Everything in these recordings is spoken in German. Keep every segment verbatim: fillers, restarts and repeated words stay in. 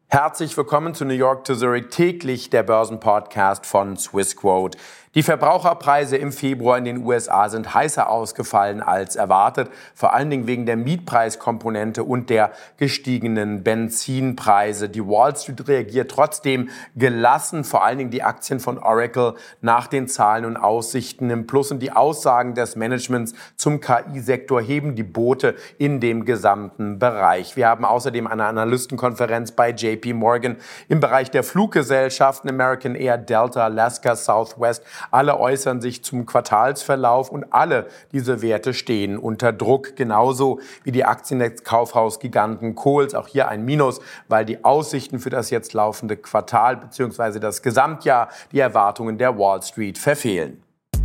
Herzlich willkommen zu New York to Zurich, täglich der Börsenpodcast von Swissquote. Die Verbraucherpreise im Februar in den U S A sind heißer ausgefallen als erwartet, vor allen Dingen wegen der Mietpreiskomponente und der gestiegenen Benzinpreise. Die Wall Street reagiert trotzdem gelassen, vor allen Dingen die Aktien von Oracle nach den Zahlen und Aussichten im Plus, und die Aussagen des Managements zum K I-Sektor heben die Boote in dem gesamten Bereich. Wir haben außerdem eine Analystenkonferenz bei J P Morgan im Bereich der Fluggesellschaften. American Air, Delta, Alaska, Southwest, alle äußern sich zum Quartalsverlauf und alle diese Werte stehen unter Druck, genauso wie die Aktien des Kaufhausgiganten Kohl's. Auch hier ein Minus, weil die Aussichten für das jetzt laufende Quartal bzw. das Gesamtjahr die Erwartungen der Wall Street verfehlen.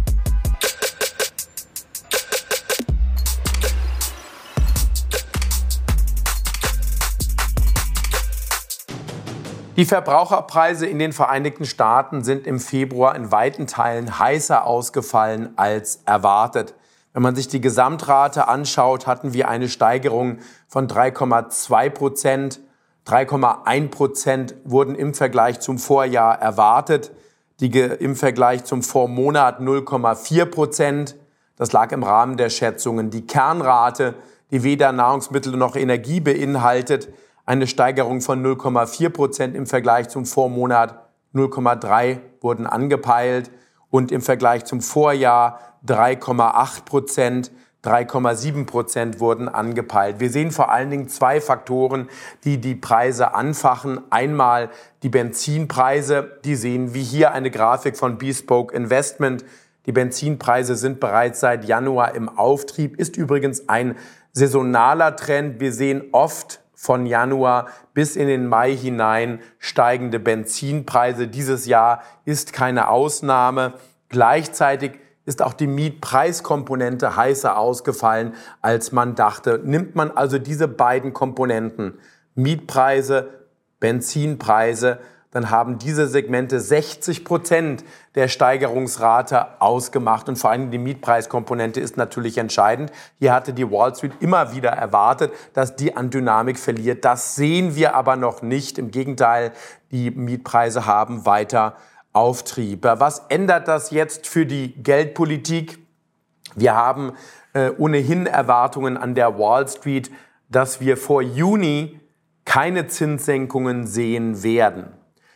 Die Verbraucherpreise in den Vereinigten Staaten sind im Februar in weiten Teilen heißer ausgefallen als erwartet. Wenn man sich die Gesamtrate anschaut, hatten wir eine Steigerung von drei Komma zwei Prozent. drei Komma eins Prozent wurden im Vergleich zum Vorjahr erwartet. Die im Vergleich zum Vormonat null Komma vier Prozent. Das lag im Rahmen der Schätzungen. Die Kernrate, die weder Nahrungsmittel noch Energie beinhaltet, eine Steigerung von null Komma vier Prozent im Vergleich zum Vormonat, null Komma drei wurden angepeilt, und im Vergleich zum Vorjahr drei Komma acht Prozent, drei Komma sieben Prozent wurden angepeilt. Wir sehen vor allen Dingen zwei Faktoren, die die Preise anfachen. Einmal die Benzinpreise, die sehen wie hier eine Grafik von Bespoke Investment. Die Benzinpreise sind bereits seit Januar im Auftrieb, ist übrigens ein saisonaler Trend. Wir sehen oft von Januar bis in den Mai hinein steigende Benzinpreise. Dieses Jahr ist keine Ausnahme. Gleichzeitig ist auch die Mietpreiskomponente heißer ausgefallen, als man dachte. Nimmt man also diese beiden Komponenten, Mietpreise, Benzinpreise, dann haben diese Segmente sechzig Prozent der Steigerungsrate ausgemacht. Und vor allem die Mietpreiskomponente ist natürlich entscheidend. Hier hatte die Wall Street immer wieder erwartet, dass die an Dynamik verliert. Das sehen wir aber noch nicht. Im Gegenteil, die Mietpreise haben weiter Auftrieb. Was ändert das jetzt für die Geldpolitik? Wir haben äh, ohnehin Erwartungen an der Wall Street, dass wir vor Juni keine Zinssenkungen sehen werden.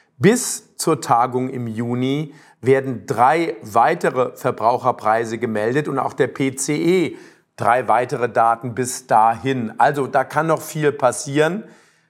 Bis zur Tagung im Juni werden drei weitere Verbraucherpreise gemeldet und auch der P C E drei weitere Daten bis dahin. Also da kann noch viel passieren.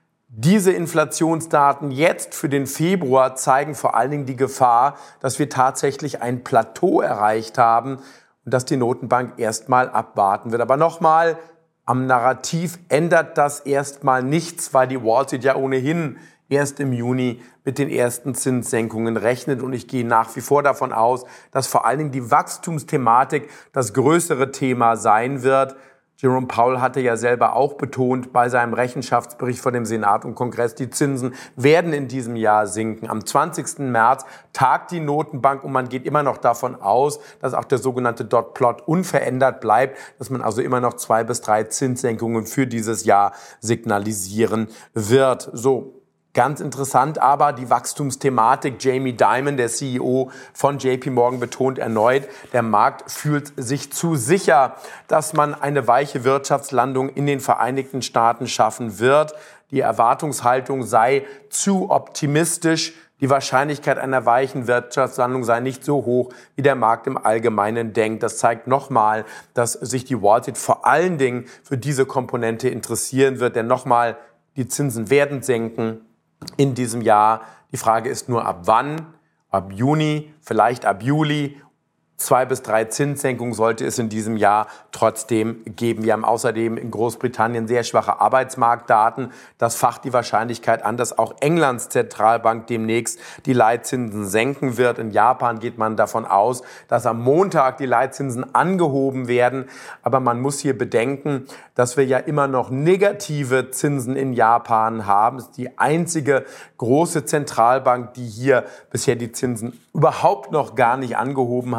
Diese Inflationsdaten jetzt für den Februar zeigen vor allen Dingen die Gefahr, dass wir tatsächlich ein Plateau erreicht haben und dass die Notenbank erstmal abwarten wird. Aber nochmal, am Narrativ ändert das erstmal nichts, weil die Wall Street ja ohnehin erst im Juni mit den ersten Zinssenkungen rechnet. Und ich gehe nach wie vor davon aus, dass vor allen Dingen die Wachstumsthematik das größere Thema sein wird. Jerome Powell hatte ja selber auch betont bei seinem Rechenschaftsbericht vor dem Senat und Kongress, die Zinsen werden in diesem Jahr sinken. Am zwanzigsten März tagt die Notenbank und man geht immer noch davon aus, dass auch der sogenannte Dot Plot unverändert bleibt, dass man also immer noch zwei bis drei Zinssenkungen für dieses Jahr signalisieren wird. So. Ganz interessant aber die Wachstumsthematik. Jamie Dimon, der C E O von J P Morgan, betont erneut, der Markt fühlt sich zu sicher, dass man eine weiche Wirtschaftslandung in den Vereinigten Staaten schaffen wird. Die Erwartungshaltung sei zu optimistisch. Die Wahrscheinlichkeit einer weichen Wirtschaftslandung sei nicht so hoch, wie der Markt im Allgemeinen denkt. Das zeigt nochmal, dass sich die Wall Street vor allen Dingen für diese Komponente interessieren wird. Denn nochmal, die Zinsen werden senken in diesem Jahr. Die Frage ist nur, ab wann? Ab Juni, vielleicht ab Juli. Zwei bis drei Zinssenkungen sollte es in diesem Jahr trotzdem geben. Wir haben außerdem in Großbritannien sehr schwache Arbeitsmarktdaten. Das facht die Wahrscheinlichkeit an, dass auch Englands Zentralbank demnächst die Leitzinsen senken wird. In Japan geht man davon aus, dass am Montag die Leitzinsen angehoben werden. Aber man muss hier bedenken, dass wir ja immer noch negative Zinsen in Japan haben. Es ist die einzige große Zentralbank, die hier bisher die Zinsen überhaupt noch gar nicht angehoben hat.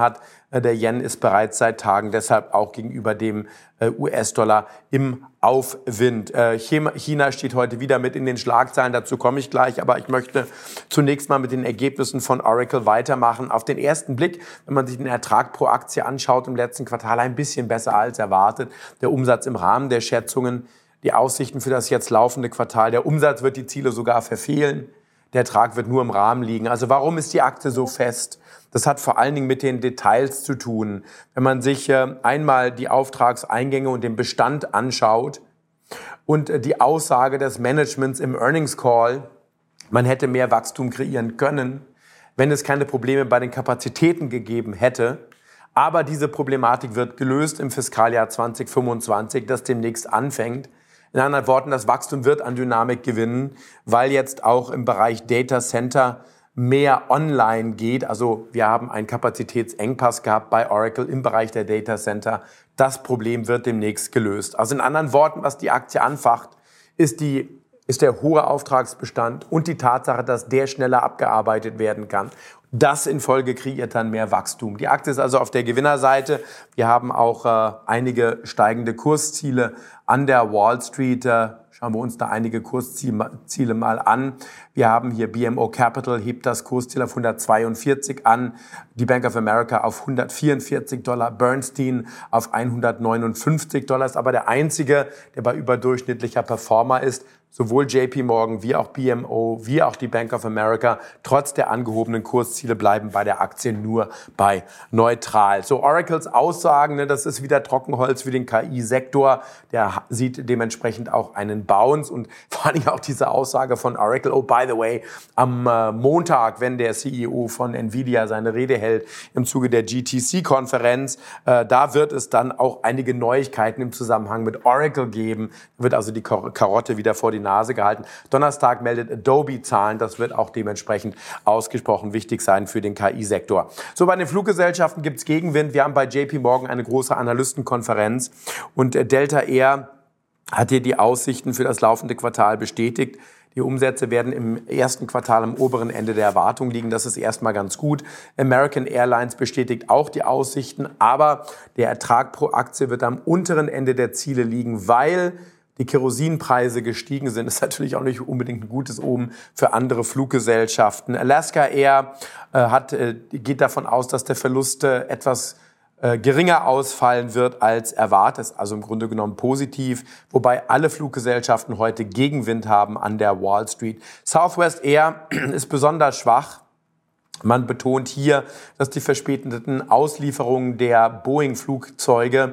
Der Yen ist bereits seit Tagen deshalb auch gegenüber dem U S-Dollar im Aufwind. China steht heute wieder mit in den Schlagzeilen, dazu komme ich gleich, aber ich möchte zunächst mal mit den Ergebnissen von Oracle weitermachen. Auf den ersten Blick, wenn man sich den Ertrag pro Aktie anschaut, im letzten Quartal ein bisschen besser als erwartet. Der Umsatz im Rahmen der Schätzungen, die Aussichten für das jetzt laufende Quartal, der Umsatz wird die Ziele sogar verfehlen. Der Ertrag wird nur im Rahmen liegen. Also warum ist die Aktie so fest? Das hat vor allen Dingen mit den Details zu tun. Wenn man sich äh, einmal die Auftragseingänge und den Bestand anschaut und äh, die Aussage des Managements im Earnings Call, man hätte mehr Wachstum kreieren können, wenn es keine Probleme bei den Kapazitäten gegeben hätte. Aber diese Problematik wird gelöst im Fiskaljahr zwanzig fünfundzwanzig, das demnächst anfängt. In anderen Worten, das Wachstum wird an Dynamik gewinnen, weil jetzt auch im Bereich Data Center mehr online geht. Also wir haben einen Kapazitätsengpass gehabt bei Oracle im Bereich der Data Center. Das Problem wird demnächst gelöst. Also in anderen Worten, was die Aktie anfacht, ist, die, ist der hohe Auftragsbestand und die Tatsache, dass der schneller abgearbeitet werden kann. Das in Folge kreiert dann mehr Wachstum. Die Aktie ist also auf der Gewinnerseite. Wir haben auch äh, einige steigende Kursziele an der Wall Street. Äh, schauen wir uns da einige Kursziele mal an. Wir haben hier B M O Capital, hebt das Kursziel auf hundertzweiundvierzig an, die Bank of America auf hundertvierundvierzig Dollar, Bernstein auf hundertneunundfünfzig Dollar, ist aber der einzige, der bei überdurchschnittlicher Performer ist. Sowohl J P Morgan wie auch B M O wie auch die Bank of America trotz der angehobenen Kursziele bleiben bei der Aktie nur bei neutral. So Oracles Aussagen, ne, das ist wieder Trockenholz für den K I-Sektor. Der sieht dementsprechend auch einen Bounce und vor allem auch diese Aussage von Oracle. Oh, by the way, am äh, Montag, wenn der C E O von Nvidia seine Rede hält im Zuge der G T C-Konferenz, äh, da wird es dann auch einige Neuigkeiten im Zusammenhang mit Oracle geben. Wird also die Karotte wieder vor die Nase gehalten. Donnerstag meldet Adobe Zahlen. Das wird auch dementsprechend ausgesprochen wichtig sein für den K I-Sektor. So, bei den Fluggesellschaften gibt es Gegenwind. Wir haben bei J P Morgan eine große Analystenkonferenz und Delta Air hat hier die Aussichten für das laufende Quartal bestätigt. Die Umsätze werden im ersten Quartal am oberen Ende der Erwartung liegen. Das ist erstmal ganz gut. American Airlines bestätigt auch die Aussichten, aber der Ertrag pro Aktie wird am unteren Ende der Ziele liegen, weil die Kerosinpreise gestiegen sind. Das ist natürlich auch nicht unbedingt ein gutes Omen für andere Fluggesellschaften. Alaska Air äh, hat, äh, geht davon aus, dass der Verlust äh, etwas äh, geringer ausfallen wird als erwartet. Also im Grunde genommen positiv, wobei alle Fluggesellschaften heute Gegenwind haben an der Wall Street. Southwest Air ist besonders schwach. Man betont hier, dass die verspäteten Auslieferungen der Boeing-Flugzeuge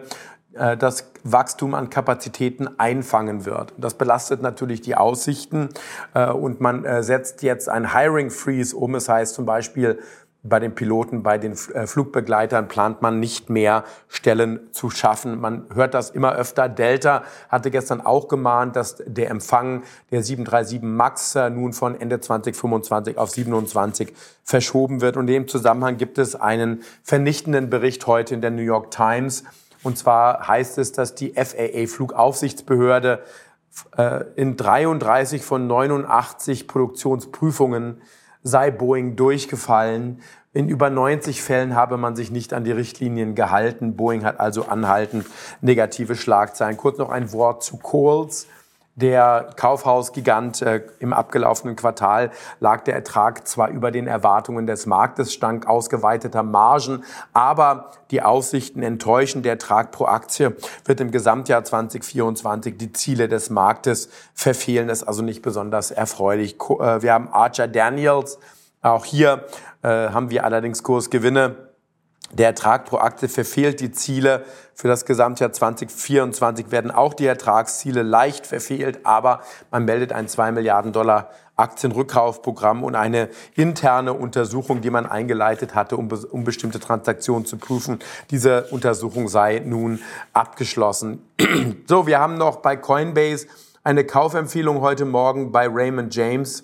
das Wachstum an Kapazitäten einfangen wird. Das belastet natürlich die Aussichten und man setzt jetzt ein Hiring Freeze um. Das heißt zum Beispiel bei den Piloten, bei den Flugbegleitern plant man nicht mehr Stellen zu schaffen. Man hört das immer öfter. Delta hatte gestern auch gemahnt, dass der Empfang der sieben drei sieben Max nun von Ende zwanzig fünfundzwanzig auf siebenundzwanzig verschoben wird. Und in dem Zusammenhang gibt es einen vernichtenden Bericht heute in der New York Times. Und zwar heißt es, dass die F A A Flugaufsichtsbehörde äh, in dreiunddreißig von neunundachtzig Produktionsprüfungen sei Boeing durchgefallen. In über neunzig Fällen habe man sich nicht an die Richtlinien gehalten. Boeing hat also anhaltend negative Schlagzeilen. Kurz noch ein Wort zu Kohl's. Der Kaufhausgigant äh, im abgelaufenen Quartal lag der Ertrag zwar über den Erwartungen des Marktes, dank ausgeweiteter Margen, aber die Aussichten enttäuschen. Der Ertrag pro Aktie wird im Gesamtjahr zwanzig vierundzwanzig die Ziele des Marktes verfehlen. Das ist also nicht besonders erfreulich. Äh, wir haben Archer Daniels. Auch hier äh, haben wir allerdings Kursgewinne. Der Ertrag pro Aktie verfehlt die Ziele. Für das Gesamtjahr zwanzig vierundzwanzig werden auch die Ertragsziele leicht verfehlt, aber man meldet ein zwei Milliarden Dollar Aktienrückkaufprogramm und eine interne Untersuchung, die man eingeleitet hatte, um, um bestimmte Transaktionen zu prüfen. Diese Untersuchung sei nun abgeschlossen. So, wir haben noch bei Coinbase eine Kaufempfehlung heute Morgen bei Raymond James.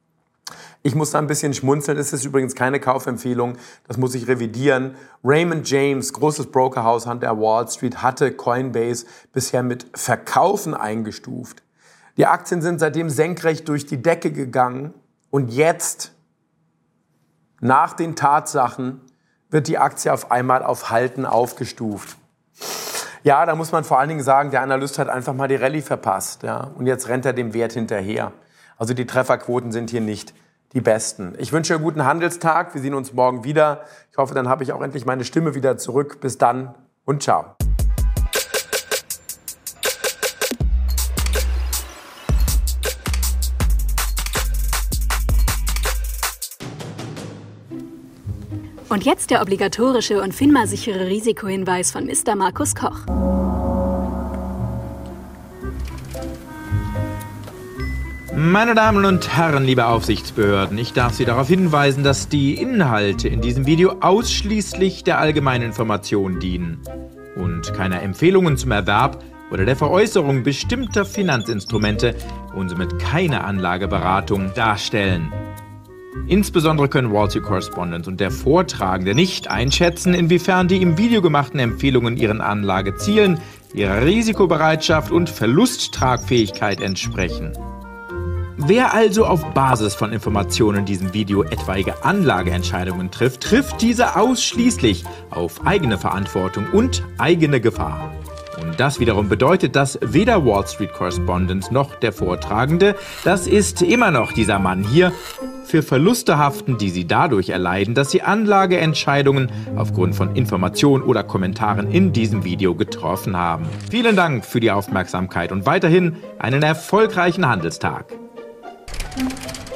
Ich muss da ein bisschen schmunzeln. Es ist übrigens keine Kaufempfehlung. Das muss ich revidieren. Raymond James, großes Brokerhaus an der Wall Street, hatte Coinbase bisher mit Verkaufen eingestuft. Die Aktien sind seitdem senkrecht durch die Decke gegangen. Und jetzt, nach den Tatsachen, wird die Aktie auf einmal auf Halten aufgestuft. Ja, da muss man vor allen Dingen sagen, der Analyst hat einfach mal die Rallye verpasst. Ja, und jetzt rennt er dem Wert hinterher. Also die Trefferquoten sind hier nicht die besten. Ich wünsche einen guten Handelstag. Wir sehen uns morgen wieder. Ich hoffe, dann habe ich auch endlich meine Stimme wieder zurück. Bis dann und ciao. Und jetzt der obligatorische und FINMA-sichere Risikohinweis von Mister Markus Koch. Meine Damen und Herren, liebe Aufsichtsbehörden, ich darf Sie darauf hinweisen, dass die Inhalte in diesem Video ausschließlich der allgemeinen Information dienen und keine Empfehlungen zum Erwerb oder der Veräußerung bestimmter Finanzinstrumente und somit keine Anlageberatung darstellen. Insbesondere können Wall Street Correspondent und der Vortragende nicht einschätzen, inwiefern die im Video gemachten Empfehlungen ihren Anlagezielen, ihrer Risikobereitschaft und Verlusttragfähigkeit entsprechen. Wer also auf Basis von Informationen in diesem Video etwaige Anlageentscheidungen trifft, trifft diese ausschließlich auf eigene Verantwortung und eigene Gefahr. Und das wiederum bedeutet, dass weder Wall Street Correspondent noch der Vortragende, das ist immer noch dieser Mann hier, für Verluste haften, die sie dadurch erleiden, dass sie Anlageentscheidungen aufgrund von Informationen oder Kommentaren in diesem Video getroffen haben. Vielen Dank für die Aufmerksamkeit und weiterhin einen erfolgreichen Handelstag.